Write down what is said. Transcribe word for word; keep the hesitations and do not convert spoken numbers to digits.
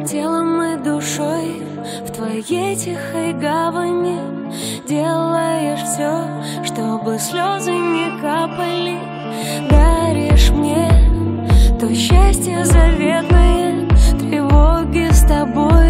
телом и душой в твоей тихой гавани. Делаешь все, чтобы слезы не капали. Даришь мне то счастье заветное, тревоги с тобой